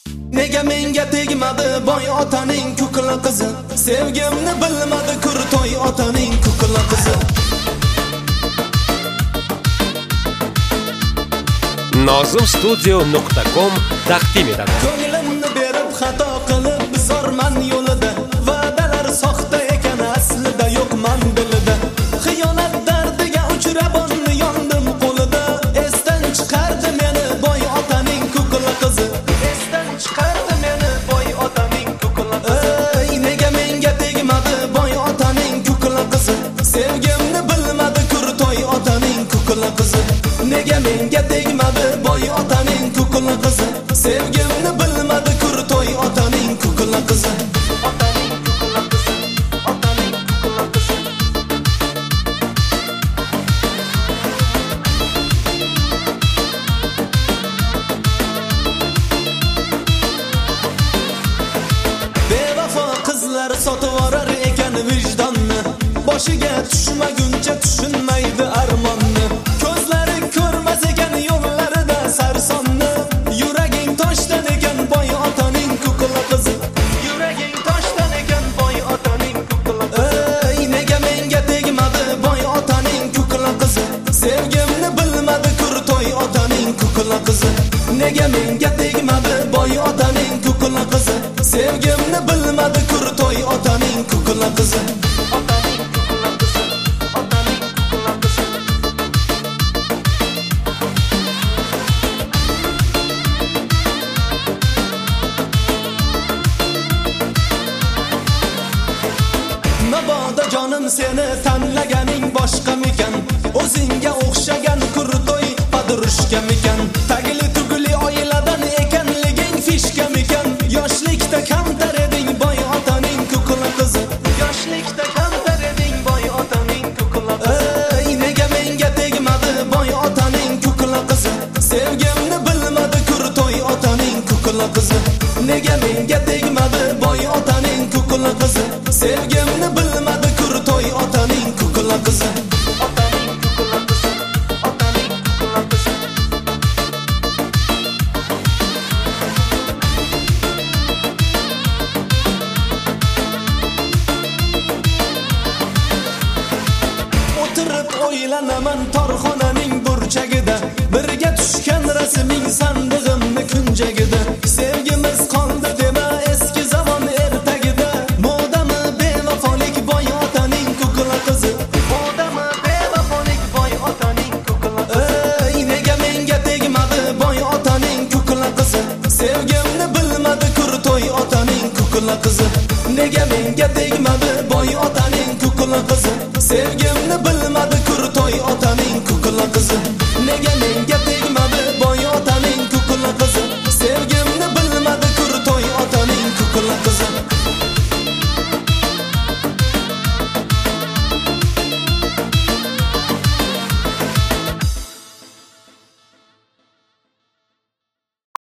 Nega menga tegmadi boy otaning ko'kla qizi? Sevgimni bilmadi kurtoy otaning ko'kla qizi. Nozimstudio.com taqdim etadi. Ko'nglimni berib xato qilib bizorman yo'lida. Va'dalar soxta ekan aslida yo'qman dilida. Xiyonat dardiga uchrab yondim qo'lida. Esdan chiqardi meni boy otaning ko'kla qizi. Esdan chiqardi meni boy otaning ko'kla qizi. Ey nega menga tegmadi boy otaning ko'kla qizi? Sevgimni bilmadi kurtoy otaning ko'kla qizi. Nega menga tegmadi boy otaning ko'kla qizi? Sevgimni bilmadi kurtoy otaning ko'kla qizi. Otaning ko'kla qizi, otaning ko'kla qizi. Bevafo qizlar sotib orar ekan vijdonni. Boshiga tushmaguncha tushunmaydi armonni. Ko'zlari ko'rmas ekan yo'llarida sarsonni. Yuraging toshdan ekan boy otaning ko'kla qizi. Yuraging toshdan ekan boy otaning ko'kla qizi. Ey nega menga tegmadi boy otaning ko'kla qizi? Sevgimni bilmadi kurtoy otaning ko'kla qizi. Nega menga tegmadi boy otaning ko'kla qizi? Sevgimni bilmadi kurtoy otaning ko'kla qizi. Otaning ko'kla qizi, otaning ko'kla qizi. Mabodo jonim seni tanlaganing boshqamikan? O'zingga o'xshagan kurtoy padrushkamikan? Tagli tugli oiladan ekanliging fishkamikan? Yoshlikda kamtar eding boy otaning ko'kla qizi. Yoshlikda kamtar eding boy otaning ko'kla qizi. Ey nega menga tegmadi boy otaning ko'kla qizi? Sevgimni bilmadi kurtoy otaning ko'kla qizi. Nega menga tegmadi boy otaning ko'kla qizi? Sevgimni bilmadi kurtoy otaning ko'kla qizi. Otaning ko'kla qizi, otaning ko'kla qizi. O'tirib o'ylanaman torxonaning burchagida. Birga tushgan rasming sandig'imni kunjagida. Sevgimiz qoldi dema eski zamon ertagida. Modami bevafolik boy otaning ko'kla qizi? Modami bevafolik boy otaning ko'kla qizi? Ey nega menga tegmadi boy otaning ko'kla qizi? Sevgimni bilmadi kurtoy otaning ko'kla qizi. Nega menga tegmadi boy otaning ko'kla qizi?